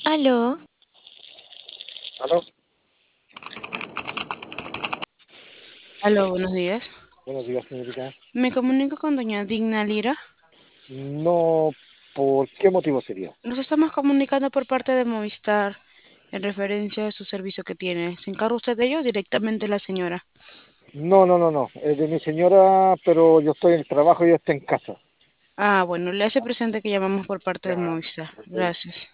Aló, ¿Aló? aló, buenos días. Buenos días, señorita. Me comunico con doña Digna Lira. No, ¿por qué motivo sería? Nos estamos comunicando por parte de Movistar en referencia a su servicio que tiene. ¿Se encarga usted de ello o directamente la señora? No. Es de mi señora, pero yo estoy en el trabajo y ella está en casa. Ah, bueno, le hace presente que llamamos por parte de Ya, Movistar. ok. Gracias.